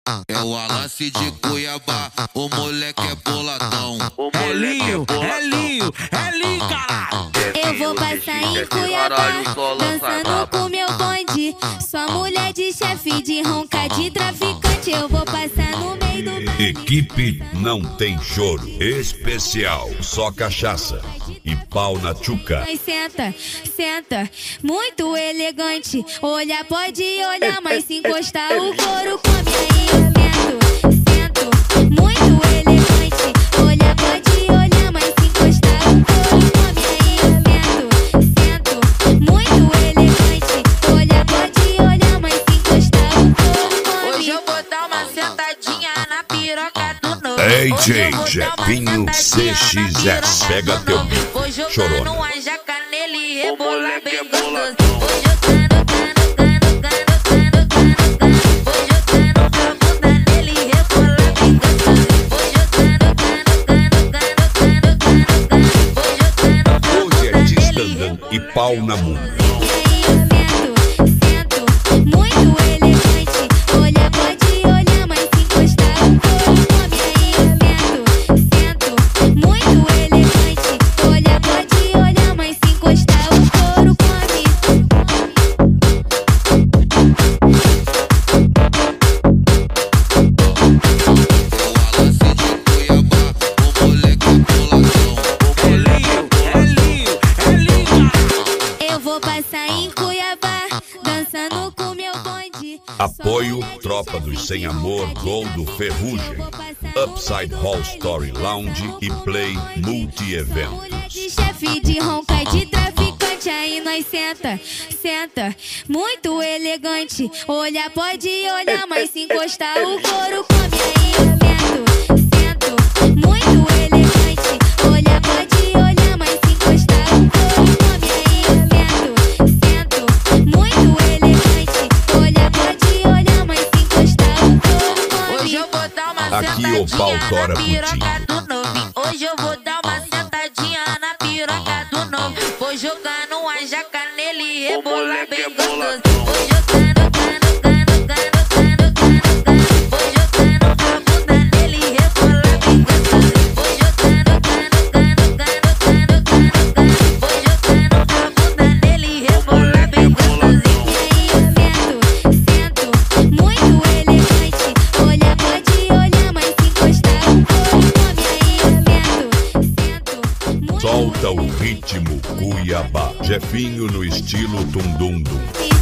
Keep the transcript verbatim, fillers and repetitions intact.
É o Wallace de Cuiabá, o moleque é boladão. É Linho, é Linho, é Linho, caralho. Eu vou passar em Cuiabá, dançando com meu bonde. Sua mulher de chefe, de ronca, de traficante. Eu vou passar no meio do bonde. Equipe Não Tem Choro especial, só cachaça e pau na tchuca. Mas senta, senta, muito elegante. Olha, pode olhar, mas se encostar o couro come aí. Eu sento, sento, muito elegante. Olha, pode olhar, mas se encostar o couro come aí. Eu sento, sento, muito elegante. Olha, pode olhar, mas se encostar o couro come. Hoje eu vou dar uma sentadinha na piroca do novo. D J Jefinho C X S, pega teu chorona. Vou uma jaca nele e rebolar bem gostoso. Vou jogando, cano, cano, cano, cano, cano, cano. Vou jogando pra bunda nele e rebolar bem gostoso. Vou jogando, cano, cano, cano, cano, cano. Vou jogando pra bunda Hoje é nele e distandão e pau na mão. Apoio Tropa dos Sem Amor, Gol do Ferrugem, Upside Hall Story Lounge e Play Multi-Eventos. De chefe, de ronca, de traficante, aí nós senta, senta, muito elegante. Olha, pode olhar, mas se encostar o couro come aí. Eu sento, sento, muito elegante. Olha, pode olhar, mas se encostar o couro come aí. Eu sento, sento, muito elegante. Olha, pode olhar, mas se encostar o couro come. Hoje eu vou dar uma Aqui o pau tora na piroca putinho. do novo. Hoje eu vou dar uma sentadinha na piroca do novo. Vou jogando uma jaca nele e rebolar bem gostoso. Vou jogando, cano, cano, cano, cano, cano, cano. Vou jogando pra bunda nele e rebolar bem gostoso. Vou jogando, cano, cano, cano, cano, cano, cano. Vou jogando pra bunda nele e rebolar bem gostoso. Muito elegante, olha, pode olhar, mas se encostar o couro come aí. Eu sento, sento, Solta o ritmo Cuiabá, Jefinho no estilo Tundundum.